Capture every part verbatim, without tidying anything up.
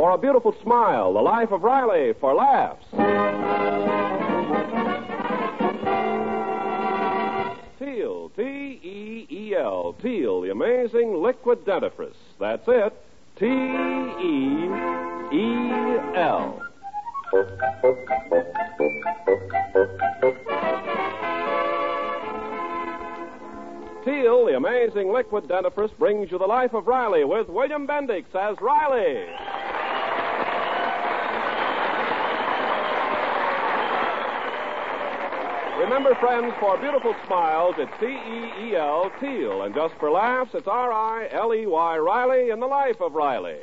For A Beautiful Smile, The Life of Riley for laughs. Teel, T E E L, Teel, the amazing liquid dentifrice. That's it, T E E L. Teel, the amazing liquid dentifrice, brings you The Life of Riley with William Bendix as Riley. Remember, friends, for beautiful smiles, it's T E E L, Teel. And just for laughs, it's R I L E Y, Riley in The Life of Riley.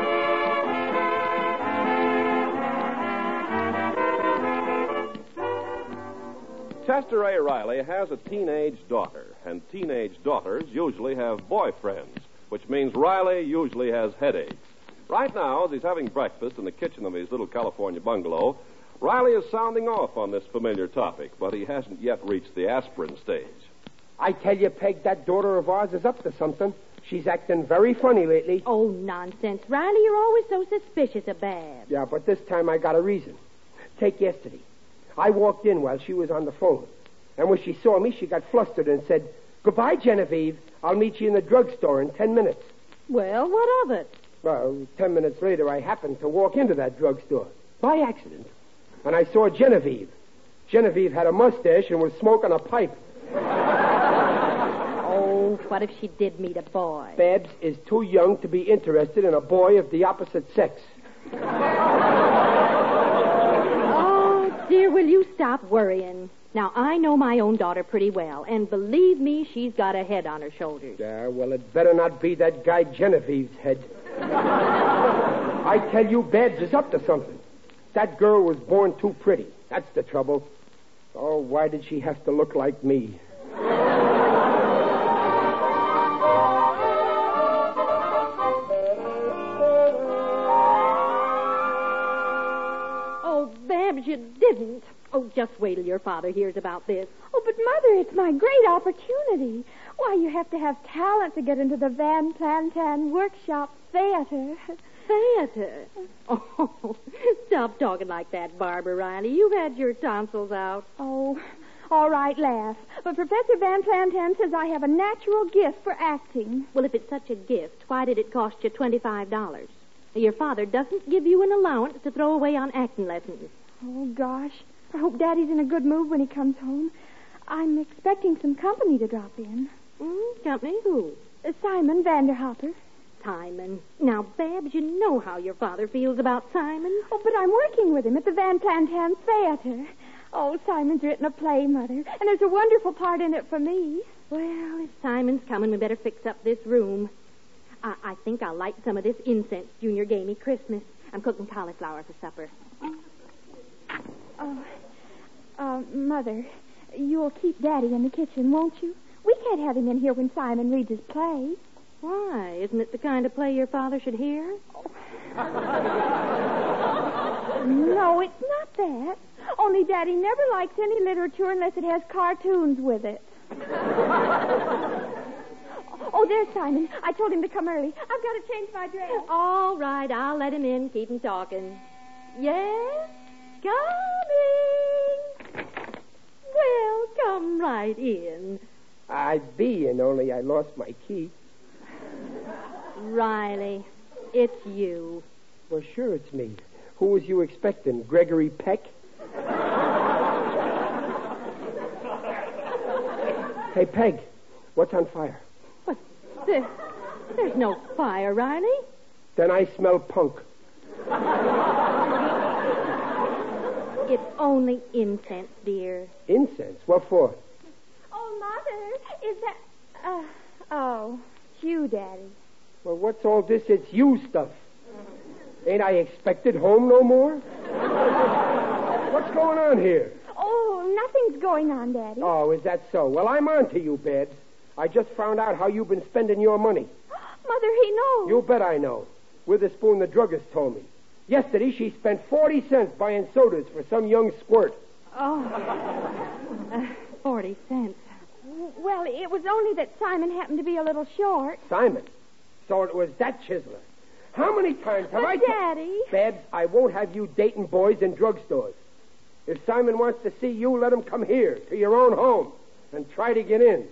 Chester A. Riley has a teenage daughter, and teenage daughters usually have boyfriends, which means Riley usually has headaches. Right now, as he's having breakfast in the kitchen of his little California bungalow, Riley is sounding off on this familiar topic, but he hasn't yet reached the aspirin stage. I tell you, Peg, that daughter of ours is up to something. She's acting very funny lately. Oh, nonsense. Riley, you're always so suspicious of Babs. Yeah, but this time I got a reason. Take yesterday. I walked in while she was on the phone. And when she saw me, she got flustered and said, "Goodbye, Genevieve. I'll meet you in the drugstore in ten minutes. Well, what of it? Well, ten minutes later, I happened to walk into that drugstore by accident. And I saw Genevieve. Genevieve had a mustache and was smoking a pipe. Oh, what if she did meet a boy? Babs is too young to be interested in a boy of the opposite sex. Dear, will you stop worrying? Now, I know my own daughter pretty well, and believe me, she's got a head on her shoulders. Yeah, well, it better not be that guy Genevieve's head. I tell you, Babs is up to something. That girl was born too pretty. That's the trouble. Oh, why did she have to look like me? You didn't. Oh, just wait till your father hears about this. Oh, but, Mother, it's my great opportunity. Why, you have to have talent to get into the Van Plantan Workshop Theater. Theater? Oh, stop talking like that, Barbara Riley. You've had your tonsils out. Oh, all right, laugh. But Professor Van Plantan says I have a natural gift for acting. Well, if it's such a gift, why did it cost you twenty-five dollars? Your father doesn't give you an allowance to throw away on acting lessons. Oh, gosh. I hope Daddy's in a good mood when he comes home. I'm expecting some company to drop in. Mm, company? Who? Uh, Simon Vanderhopper. Simon. Now, Babs, you know how your father feels about Simon. Oh, but I'm working with him at the Van Plantan Theater. Oh, Simon's written a play, Mother, and there's a wonderful part in it for me. Well, if Simon's coming, we better fix up this room. I, I think I'll light some of this incense Junior gave me Christmas. I'm cooking cauliflower for supper. Oh, uh, Mother, you'll keep Daddy in the kitchen, won't you? We can't have him in here when Simon reads his play. Why? Isn't it the kind of play your father should hear? No, it's not that. Only Daddy never likes any literature unless it has cartoons with it. Oh, there's Simon. I told him to come early. I've got to change my dress. All right, I'll let him in. Keep him talking. Yes? Coming. Well, come right in. I'd be in, only I lost my key. Riley, it's you. Well, sure it's me. Who was you expecting? Gregory Peck? Hey, Peg, what's on fire? What? There, there's no fire, Riley. Then I smell punk. It's only incense, dear. Incense? What for? Oh, Mother, is that... Uh, oh, it's you, Daddy. Well, what's all this? It's you stuff. Ain't I expected home no more? What's going on here? Oh, nothing's going on, Daddy. Oh, is that so? Well, I'm on to you, Babs. I just found out how you've been spending your money. Mother, he knows. You bet I know. Witherspoon, the druggist, told me. Yesterday, she spent forty cents buying sodas for some young squirt. Oh, uh, forty cents. Well, it was only that Simon happened to be a little short. Simon? So it was that chiseler. How many times have But, I... t- Daddy... Babs, I won't have you dating boys in drugstores. If Simon wants to see you, let him come here, to your own home, and try to get in.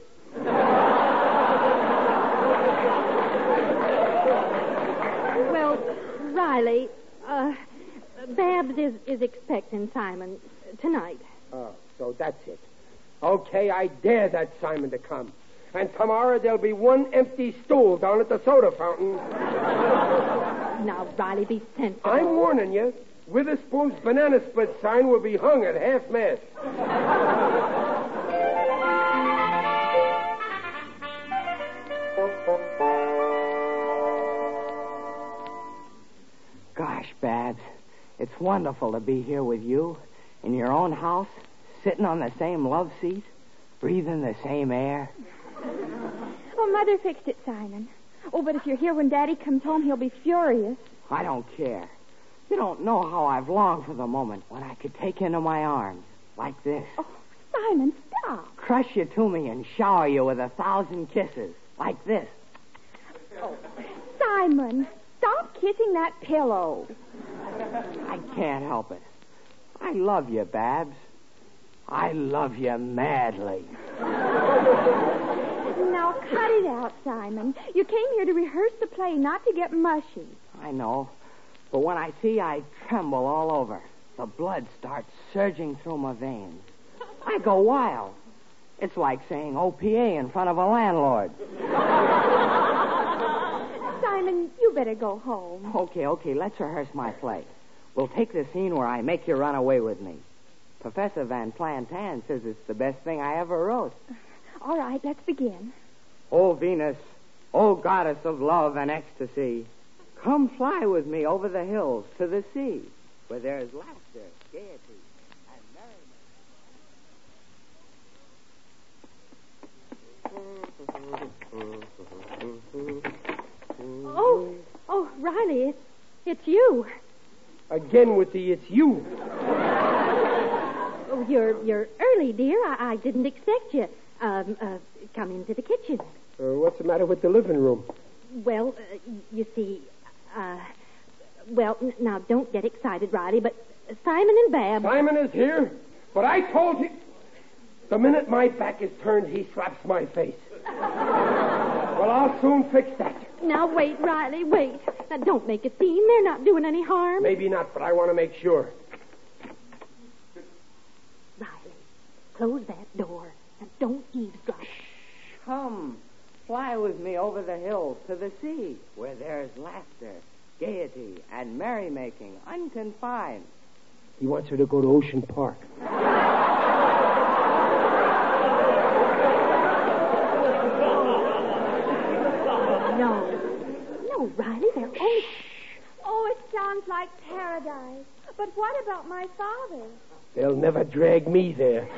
Well, Riley, uh, Babs is, is expecting Simon tonight. Oh, so that's it. Okay, I dare that Simon to come. And tomorrow there'll be one empty stool down at the soda fountain. Now, Riley, be sensible. I'm warning you. Witherspoon's banana split sign will be hung at half-mast. Gosh, Babs, it's wonderful to be here with you in your own house, sitting on the same love seat, breathing the same air. Oh, Mother fixed it, Simon. Oh, but if you're here when Daddy comes home, he'll be furious. I don't care. You don't know how I've longed for the moment when I could take you into my arms, like this. Oh, Simon, stop. Crush you to me and shower you with a thousand kisses, like this. Oh, Simon, stop kissing that pillow. I can't help it. I love you, Babs. I love you madly. Now, cut it out, Simon. You came here to rehearse the play, not to get mushy. I know. But when I see, I tremble all over. The blood starts surging through my veins. I go wild. It's like saying O P A in front of a landlord. Simon, you better go home. Okay, okay, let's rehearse my play. We'll take the scene where I make you run away with me. Professor Van Plantan says it's the best thing I ever wrote. All right, let's begin. Oh, Venus, oh, goddess of love and ecstasy, come fly with me over the hills to the sea, where there is laughter, gaiety, and merriment. Oh, oh, Riley, it's, it's you. Again with the it's you. Oh, you're you're early, dear. I, I didn't expect you. Um, uh, come into the kitchen. Uh, what's the matter with the living room? Well, uh, you see, uh, well, n- now don't get excited, Riley, but Simon and Babs... Simon is here, but I told you... The minute my back is turned, he slaps my face. Well, I'll soon fix that. Now, wait, Riley, wait. Now, don't make a scene. They're not doing any harm. Maybe not, but I want to make sure. Riley, close that door. Now, don't eavesdrop. Come, fly with me over the hills to the sea, where there is laughter, gaiety, and merrymaking unconfined. He wants her to go to Ocean Park. No. No, Riley, they're only... Oh, it sounds like paradise. But what about my father? They'll never drag me there.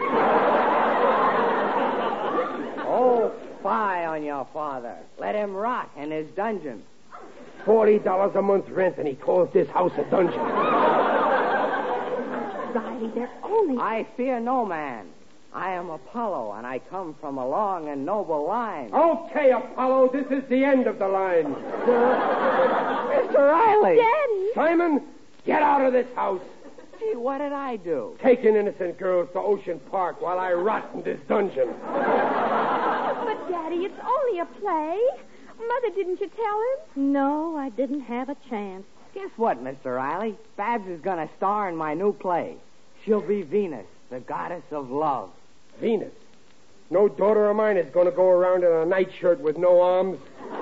Oh, fie on your father. Let him rot in his dungeon. Forty dollars a month rent, and he calls this house a dungeon. Riley, they're only... I fear no man. I am Apollo, and I come from a long and noble line. Okay, Apollo, this is the end of the line. Mister Riley! Daddy! Simon, get out of this house. Gee, what did I do? Taking innocent girls to Ocean Park while I rot in this dungeon. But, Daddy, it's only a play. Mother, didn't you tell him? No, I didn't have a chance. Guess what, Mister Riley? Babs is going to star in my new play. She'll be Venus, the goddess of love. Venus? No daughter of mine is going to go around in a nightshirt with no arms.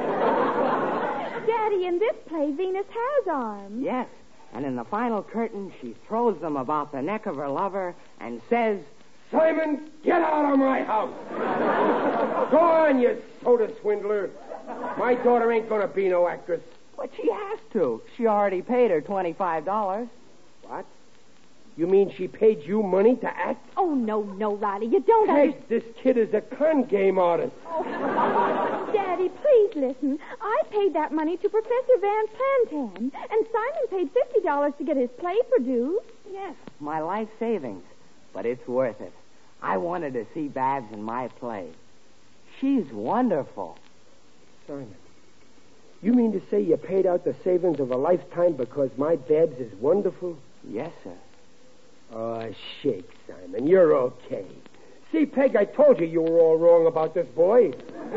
Daddy, in this play, Venus has arms. Yes, and in the final curtain, she throws them about the neck of her lover and says, Simon, get out of my house. Go on, you soda swindler. My daughter ain't going to be no actress. but she has to. She already paid her twenty-five dollars. What? You mean she paid you money to act? Oh, no, no, Riley, you don't Hey, understand. this kid is a con game artist. Oh, Daddy, please listen. I paid that money to Professor Van Plantan, and Simon paid fifty dollars to get his play produced. Yes, my life savings. But it's worth it. I wanted to see Babs in my play. She's wonderful. Simon, You mean to say you paid out the savings of a lifetime because my Babs is wonderful? Yes, sir. Oh, shake, Simon. You're okay. See, Peg, I told you you were all wrong about this boy.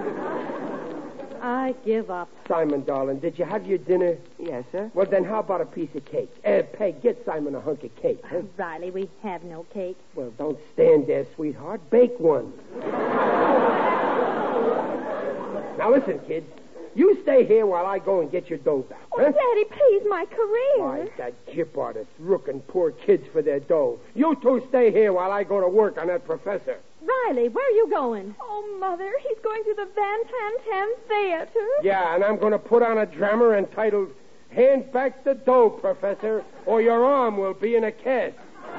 I give up. Simon, darling, did you have your dinner? Yes, sir. Well, then how about a piece of cake? Uh, Peg, get Simon a hunk of cake. Huh? Riley, we have no cake. Well, don't stand there, sweetheart. Bake one. Now, listen, kid. You stay here while I go and get your dough back. Oh, Huh? Daddy, please, my career. Why, that jip artist rooking poor kids for their dough. You two stay here while I go to work on that professor. Riley, where are you going? Oh, Mother, he's going to the Van Planten Theater. Yeah, and I'm going to put on a drama entitled Hand Back the Dough, Professor, or your arm will be in a cast.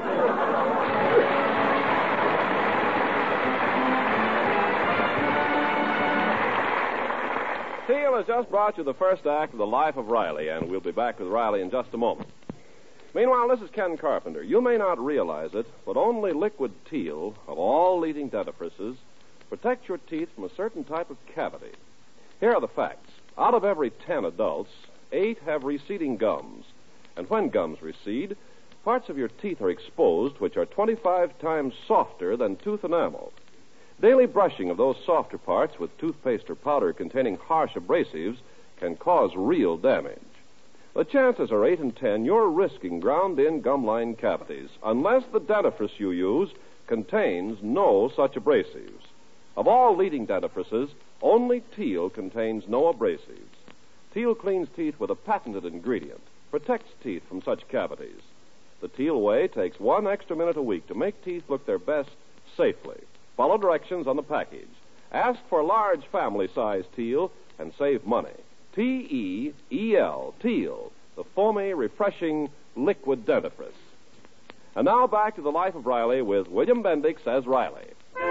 Teal has just brought you the first act of The Life of Riley, and we'll be back with Riley in just a moment. Meanwhile, this is Ken Carpenter. You may not realize it, but only liquid Teal, of all leading dentifrices, protects your teeth from a certain type of cavity. Here are the facts. Out of every ten adults, eight have receding gums. And when gums recede, parts of your teeth are exposed which are twenty-five times softer than tooth enamel. Daily brushing of those softer parts with toothpaste or powder containing harsh abrasives can cause real damage. The chances are eight in ten you're risking ground-in gum-line cavities unless the dentifrice you use contains no such abrasives. Of all leading dentifrices, only Teal contains no abrasives. Teal cleans teeth with a patented ingredient, protects teeth from such cavities. The Teal way takes one extra minute a week to make teeth look their best safely. Follow directions on the package. Ask for large family-size Teal and save money. T E E L, Teal, the foamy, refreshing liquid dentifrice. And now back to The Life of Riley with William Bendix as Riley.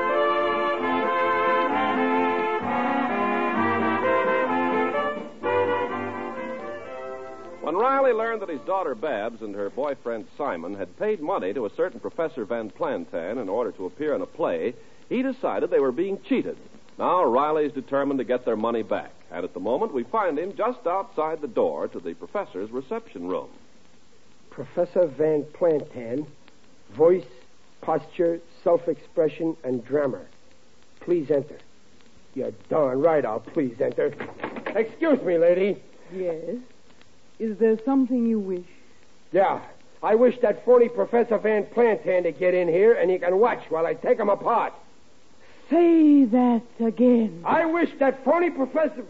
When Riley learned that his daughter Babs and her boyfriend Simon had paid money to a certain Professor Van Planten in order to appear in a play, he decided they were being cheated. Now Riley's determined to get their money back, and at the moment we find him just outside the door to the professor's reception room. Professor Van Planten, voice, posture, self-expression, and grammar. Please enter. You're darn right I'll please enter. Excuse me, lady. Yes? Is there something you wish? Yeah, I wish that phony Professor Van Planten to get in here and he can watch while I take him apart. Say that again. I wish that phony Professor...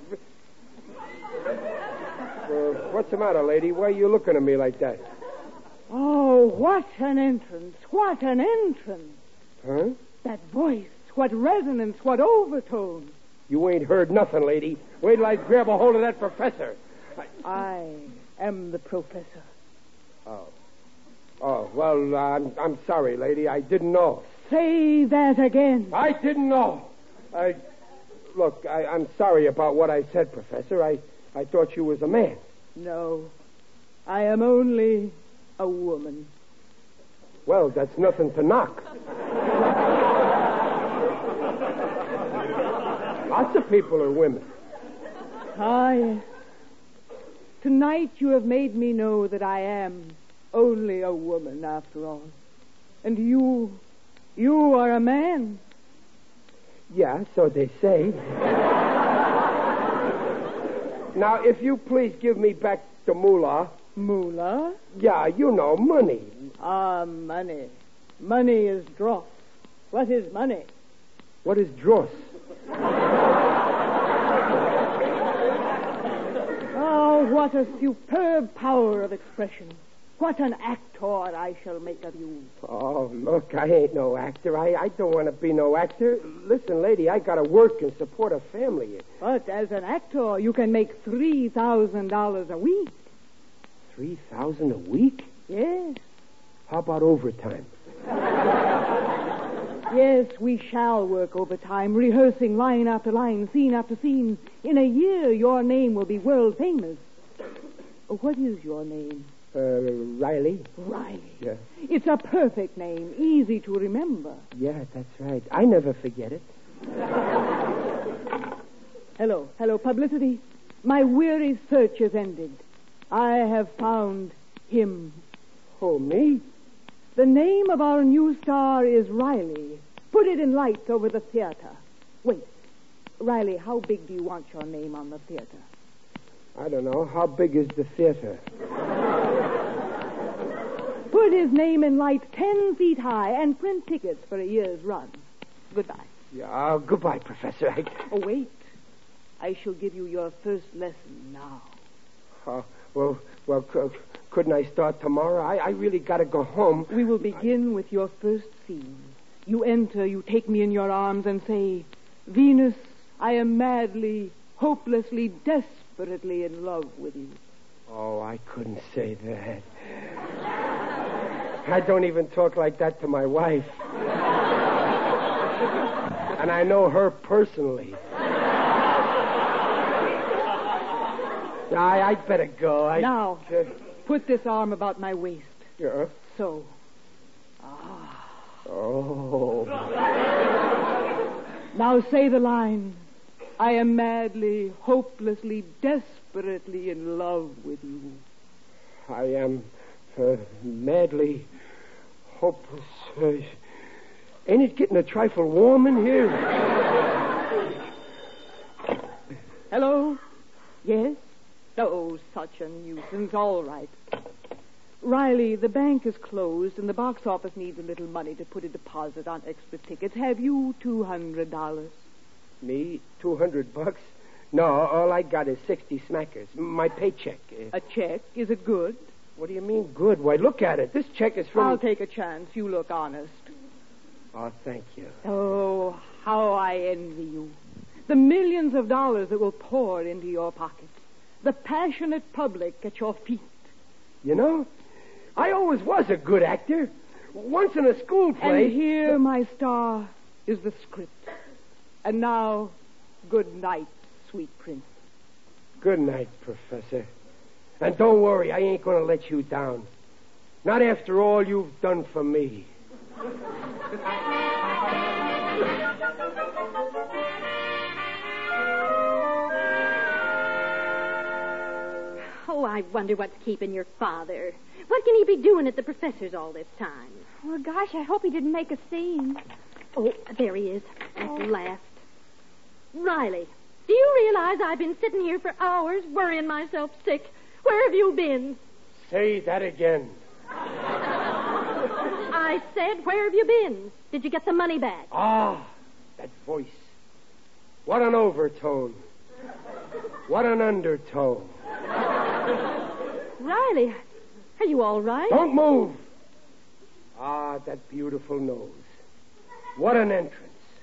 Uh, what's the matter, lady? Why are you looking at me like that? Oh, what an entrance. What an entrance. Huh? That voice. What resonance. What overtone. You ain't heard nothing, lady. Wait till I grab a hold of that professor. I, I am the professor. Oh. Oh, well, uh, I'm, I'm sorry, lady. I didn't know. Say that again. I didn't know. I... Look, I, I'm sorry about what I said, Professor. I, I thought you was a man. No. I am only a woman. Well, that's nothing to knock. Lots of people are women. Ah, yes. Tonight you have made me know that I am only a woman after all. And you, you are a man. Yeah, so they say. Now, if you please give me back the moolah. Moolah? Yeah, you know, money. Ah, money. Money is dross. What is money? What is dross? Oh, what a superb power of expression. What an actor I shall make of you. Oh, look, I ain't no actor. I, I don't want to be no actor. Listen, lady, I got to work and support a family. But as an actor, you can make three thousand dollars a week. Three thousand a week? Yes. How about overtime? Yes, we shall work overtime, rehearsing line after line, scene after scene. In a year, your name will be world famous. What is your name? Uh, Riley. Riley. Yeah. It's a perfect name, easy to remember. Yeah, that's right. I never forget it. Hello, hello, publicity. My weary search is ended. I have found him. Oh, me? The name of our new star is Riley. Put it in lights over the theater. Wait. Riley, how big do you want your name on the theater? I don't know. How big is the theater? Put his name in lights ten feet high and print tickets for a year's run. Goodbye. Yeah, oh, goodbye, Professor. I... Oh, wait. I shall give you your first lesson now. Uh, well, well, c- couldn't I start tomorrow? I, I really got to go home. We will begin with your first scene. You enter, you take me in your arms and say, Venus, I am madly, hopelessly, desperately in love with you. Oh, I couldn't say that. I don't even talk like that to my wife. And I know her personally. I, I'd better go. I, now, uh, put this arm about my waist. Yeah? So. Ah. Oh. Now say the line. I am madly, hopelessly, desperately in love with you. I am uh, madly, hopeless. Uh, ain't it getting a trifle warm in here? Hello? Yes? Oh, such a nuisance. All right. Riley, the bank is closed and the box office needs a little money to put a deposit on extra tickets. Have you two hundred dollars? Me? Two hundred bucks? No, all I got is sixty smackers. My paycheck. Uh, A check? Is it good? what do you mean, good? Why, look at it. This check is from... I'll take a chance. You look honest. Oh, thank you. Oh, how I envy you. The millions of dollars that will pour into your pocket. The passionate public at your feet. You know, I always was a good actor. Once in a school play... And here, my star, is the script. And now, good night, sweet prince. Good night, Professor. And don't worry, I ain't going to let you down. Not after all you've done for me. Oh, I wonder what's keeping your father. What can he be doing at the professor's all this time? Well, gosh, I hope he didn't make a scene. Oh, there he is. At last. Riley, do you realize I've been sitting here for hours worrying myself sick? Where have you been? Say that again. I said, where have you been? Did you get the money back? Ah, that voice. What an overtone. What an undertone. Riley, are you all right? Don't move. Ah, that beautiful nose. What an entrance.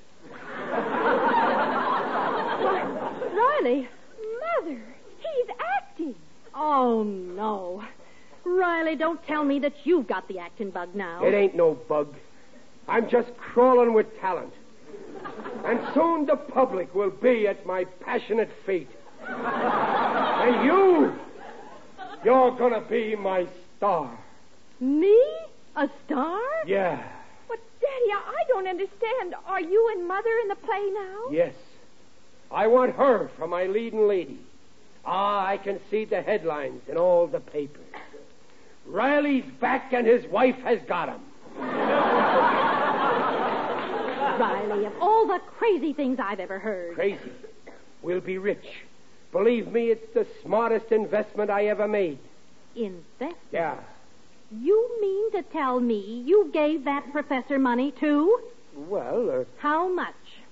Riley? Mother, he's acting. Oh, no. Riley, don't tell me that you've got the acting bug now. It ain't no bug. I'm just crawling with talent. And soon the public will be at my passionate feet. And you, you're gonna be my star. Me? A star? Yeah. But, Daddy, I I don't understand. Are you and Mother in the play now? Yes. I want her for my leading lady. Ah, I can see the headlines in all the papers. Riley's back and his wife has got him. Riley, of all the crazy things I've ever heard. Crazy. We'll be rich. Believe me, it's the smartest investment I ever made. Investment? Yeah. You mean to tell me you gave that professor money, too? Well, uh, How much?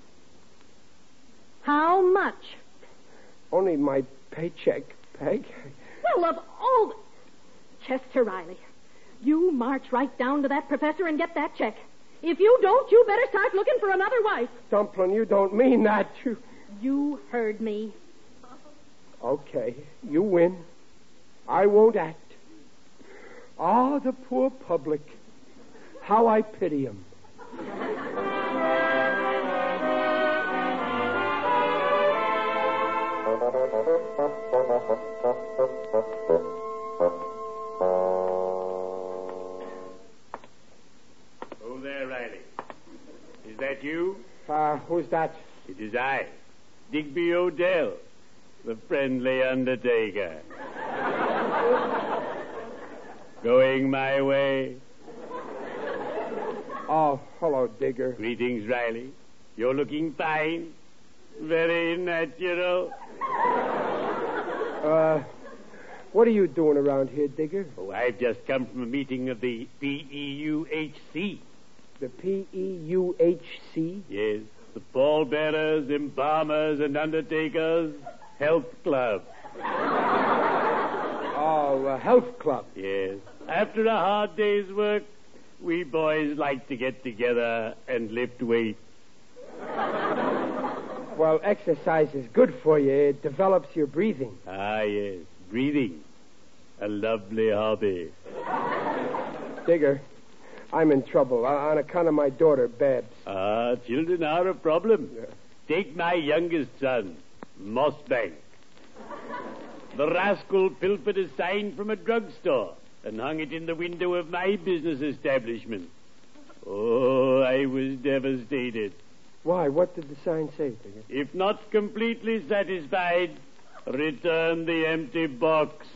How much? only my paycheck, Peg. Well, of all the... Chester Riley, you march right down to that professor and get that check. If you don't, you better start looking for another wife. Dumplin', you don't mean that. You... You heard me. Okay, you win. I won't act. Ah, the poor public. How I pity them. Oh, there, Riley. Is that you? Uh, who's that? It is I, Digby Odell. the friendly undertaker. Going my way. Oh, hello, Digger. Greetings, Riley. You're looking fine. Very natural. Uh, what are you doing around here, Digger? Oh, I've just come from a meeting of the P E U H C. The P E U H C? Yes, the pallbearers, embalmers, and undertakers health club. Oh, a health club. Yes. After a hard day's work, we boys like to get together and lift weights. Well, exercise is good for you. It develops your breathing. Ah, yes. Breathing. A lovely hobby. Digger, I'm in trouble uh, on account of my daughter, Babs. Ah, children are a problem. Yeah. Take my youngest son, Mossbank. The rascal pilfered a sign from a drugstore and hung it in the window of my business establishment. Oh, I was devastated. Why? What did the sign say, Digger? If not completely satisfied, return the empty box.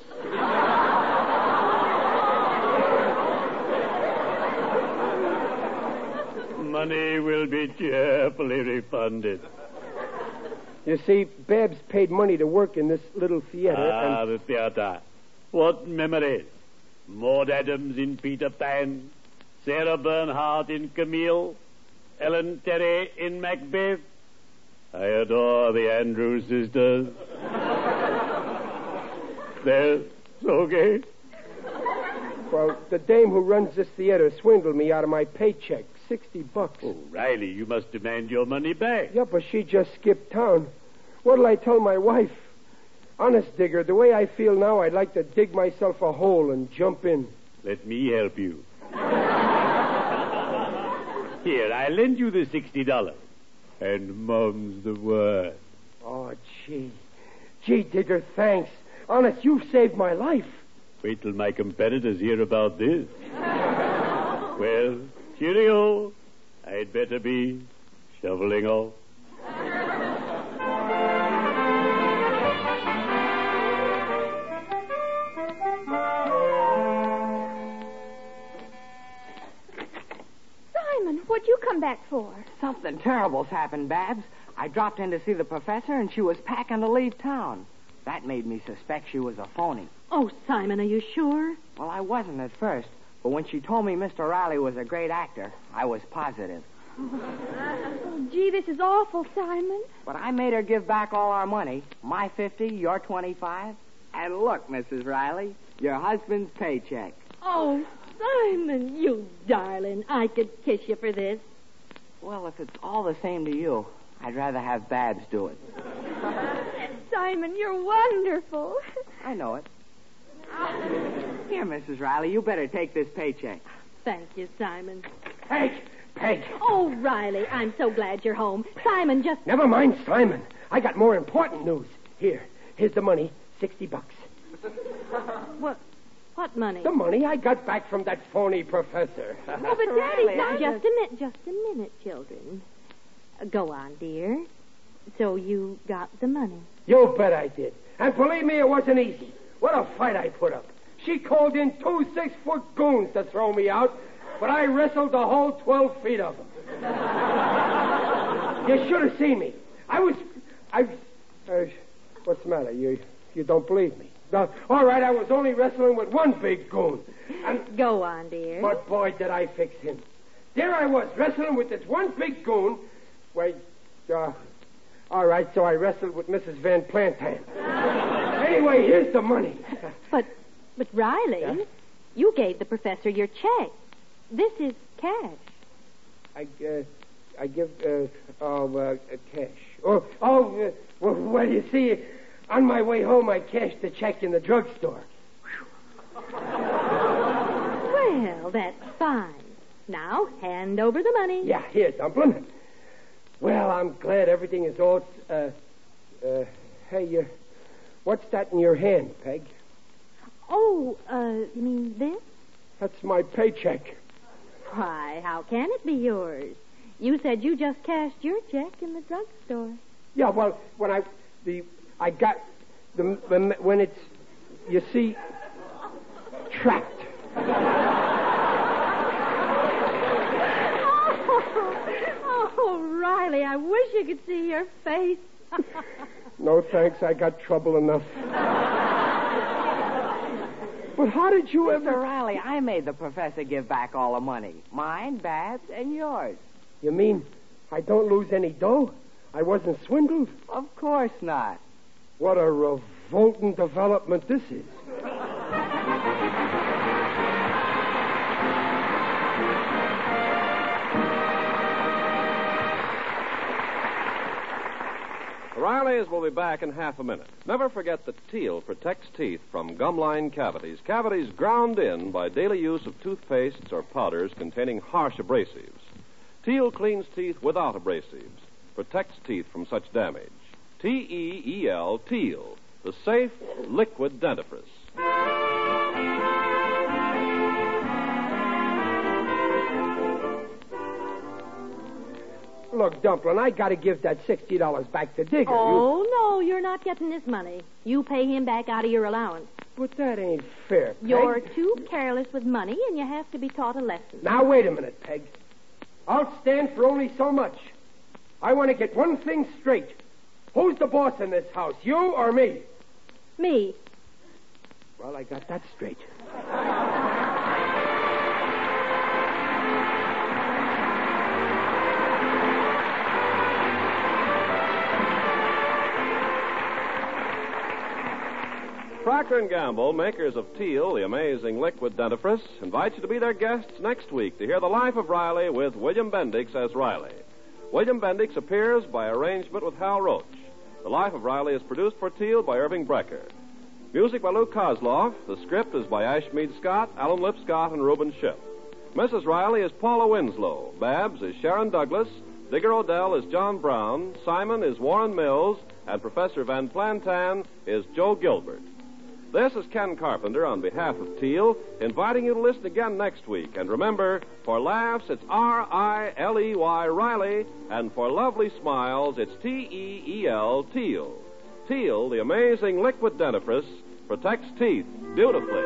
Money will be cheerfully refunded. You see, Babs paid money to work in this little theater. Ah, and... the theater. What memories. Maud Adams in Peter Pan, Sarah Bernhardt in Camille, Ellen Terry in Macbeth. I adore the Andrews sisters. They're so gay. Well, the dame who runs this theater swindled me out of my paycheck, sixty bucks. Oh, Riley, you must demand your money back. Yeah, but she just skipped town. What'll I tell my wife? Honest, Digger, the way I feel now, I'd like to dig myself a hole and jump in. Let me help you. Here, I lend you the sixty dollars. And mum's the word. Oh, gee. Gee, Digger, thanks. Honest, you've saved my life. Wait till my competitors hear about this. Well, cheerio. I'd better be shoveling off. What'd you come back for? Something terrible's happened, Babs. I dropped in to see the professor, and she was packing to leave town. That made me suspect she was a phony. Oh, Simon, are you sure? Well, I wasn't at first, but when she told me Mister Riley was a great actor, I was positive. Oh, gee, this is awful, Simon. But I made her give back all our money. My fifty, your twenty-five. And look, Missus Riley, your husband's paycheck. Oh, Simon, you darling. I could kiss you for this. Well, if it's all the same to you, I'd rather have Babs do it. Simon, you're wonderful. I know it. Here, Missus Riley, you better take this paycheck. Thank you, Simon. Peg! Peg! Oh, Riley, I'm so glad you're home. Simon just... Never mind, Simon. I got more important news. Here, here's the money. Sixty bucks. What? What money? The money I got back from that phony professor. Oh, but Daddy, now, just a minute, just a minute, children. Uh, go on, dear. So you got the money? You bet I did. And believe me, it wasn't easy. What a fight I put up. She called in two six-foot goons to throw me out, but I wrestled the whole twelve feet of them. You should have seen me. I was... I... Uh, what's the matter? You, you don't believe me? Uh, all right, I was only wrestling with one big goon. And, Go on, dear. But, boy, did I fix him. There I was, wrestling with this one big goon. Wait, uh, all right, so I wrestled with Missus Van Plantan. Anyway, here's the money. But, but Riley, yeah? You gave the professor your check. This is cash. I, uh, I give, uh, oh, uh, cash. Oh, oh, uh, well, well, you see... On my way home, I cashed the check in the drugstore. Well, that's fine. Now, hand over the money. Yeah, here, Dumplin'. Well, I'm glad everything is all... Uh, uh, hey, uh, what's that in your hand, Peg? Oh, uh, you mean this? That's my paycheck. Why, how can it be yours? You said you just cashed your check in the drugstore. Yeah, well, when I... the... I got The, when, when it's, you see, trapped. Oh, oh, Riley, I wish you could see your face. No, thanks. I got trouble enough. But how did you Mister ever... Riley, I made the professor give back all the money. Mine, Babs, and yours. You mean I don't lose any dough? I wasn't swindled? Of course not. What a revolting development this is. The Rileys will be back in half a minute. Never forget that Teal protects teeth from gum-line cavities. Cavities ground in by daily use of toothpastes or powders containing harsh abrasives. Teal cleans teeth without abrasives, protects teeth from such damage. T E E L, Teal, the safe liquid dentifrice. Look, Dumplin', I gotta give that sixty dollars back to Digger. Oh, no, you're not getting this money. You pay him back out of your allowance. But that ain't fair, Peg. You're too careless with money, and you have to be taught a lesson. Now, wait a minute, Peg. I'll stand for only so much. I want to get one thing straight. Who's the boss in this house, you or me? Me. Well, I got that straight. Procter and Gamble, makers of Teal, the amazing liquid dentifrice, invite you to be their guests next week to hear the life of Riley with William Bendix as Riley. William Bendix appears by arrangement with Hal Roach. The Life of Riley is produced for Teal by Irving Brecker. Music by Lou Kozloff. The script is by Ashmead Scott, Alan Lipscott, and Reuben Ship. Missus Riley is Paula Winslow. Babs is Sharon Douglas. Digger Odell is John Brown. Simon is Warren Mills. And Professor Van Plantan is Joe Gilbert. This is Ken Carpenter on behalf of Teal, inviting you to listen again next week. And remember, for laughs, it's R I L E Y, Riley, and for lovely smiles, it's T E E L, Teal. Teal, the amazing liquid dentifrice, protects teeth beautifully.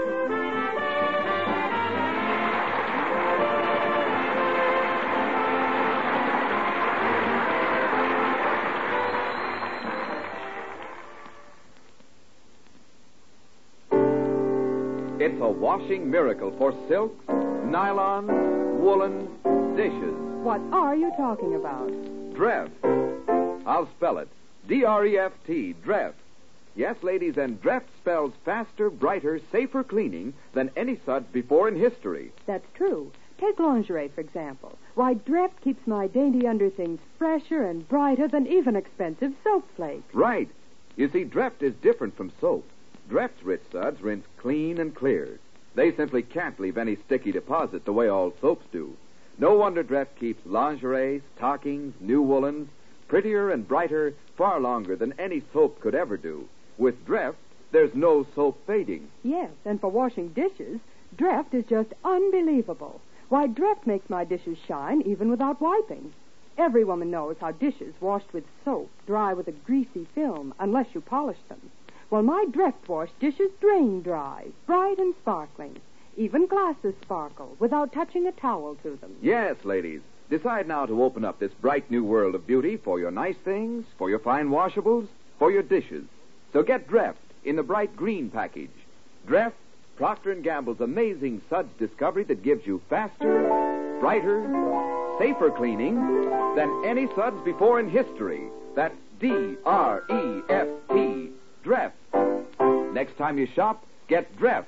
It's a washing miracle for silks, nylon, woolen, dishes. What are you talking about? Dreft. I'll spell it. D R E F T, Dreft. Yes, ladies, and Dreft spells faster, brighter, safer cleaning than any suds before in history. That's true. Take lingerie, for example. Why, Dreft keeps my dainty underthings fresher and brighter than even expensive soap flakes. Right. You see, Dreft is different from soap. Dreft's rich suds rinse clean and clear. They simply can't leave any sticky deposit the way all soaps do. No wonder Dreft keeps lingerie, stockings, new woolens prettier and brighter far longer than any soap could ever do. With Dreft, there's no soap fading. Yes, and for washing dishes, Dreft is just unbelievable. Why, Dreft makes my dishes shine even without wiping. Every woman knows how dishes washed with soap dry with a greasy film unless you polish them. Well, my Dreft wash dishes drain dry, bright and sparkling. Even glasses sparkle without touching a towel to them. Yes, ladies. Decide now to open up this bright new world of beauty for your nice things, for your fine washables, for your dishes. So get Dreft in the bright green package. Dreft, Procter and Gamble's amazing suds discovery that gives you faster, brighter, safer cleaning than any suds before in history. That's D R E F T, Dreft. Next time you shop, get Dreft.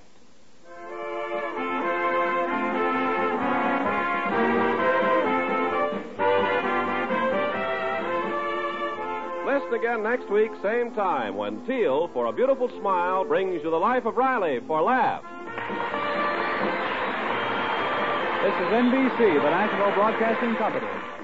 Listen again next week, same time, when Teal, for a beautiful smile, brings you the Life of Riley for laughs. This is N B C, the National Broadcasting Company.